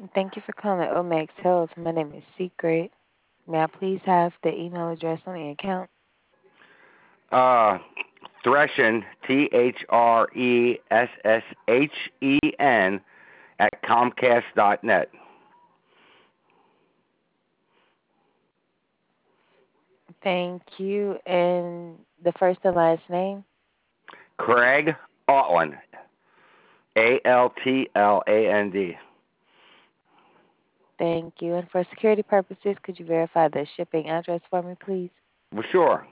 Thank you for calling Omax Health. My name is Secret. May I please have the email address on the account? Uh, Threshen, ThreSshen at Comcast.net. Thank you. And the first and last name? Craig Altland, Altland. Thank you. And for security purposes, could you verify the shipping address for me, please? Well, sure.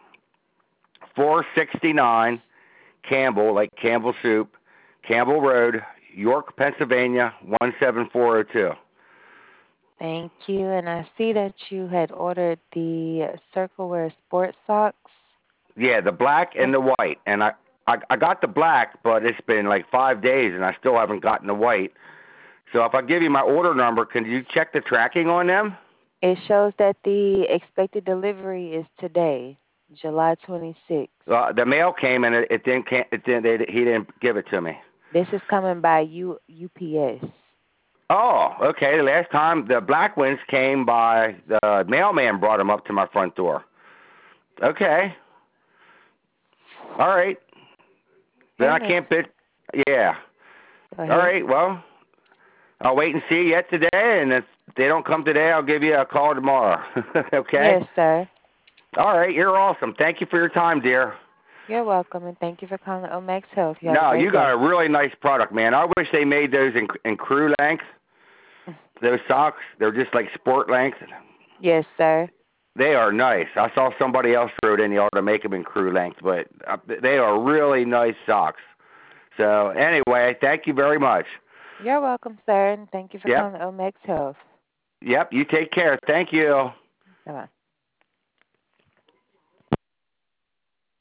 469 Campbell, like Campbell Soup, Campbell Road, York, Pennsylvania, 17402. Thank you. And I see that you had ordered the Circlewear sports socks. Yeah, the black and the white. And I got the black, but it's been like 5 days and I still haven't gotten the white. So if I give you my order number, can you check the tracking on them? It shows that the expected delivery is today, July 26th. The mail came and it didn't. He didn't give it to me. This is coming by UPS. Oh, okay. The last time the black ones came by, the mailman brought them up to my front door. Okay. All right. Then Okay, I miss. can't bid. Yeah. Go All ahead. right. Well, I'll wait and see yet today, and if they don't come today, I'll give you a call tomorrow. Okay. Yes, sir. All right. You're awesome. Thank you for your time, dear. You're welcome, and thank you for calling Omax Health. You have a No, great you got day. a really nice product, man. I wish they made those in crew length. Those socks, they're just like sport length. Yes, sir. They are nice. I saw somebody else wrote in the order to make them in crew length, but they are really nice socks. So anyway, thank you very much. You're welcome, sir, and thank you for Yep. calling Omax Health. Yep. You take care. Thank you. Bye-bye.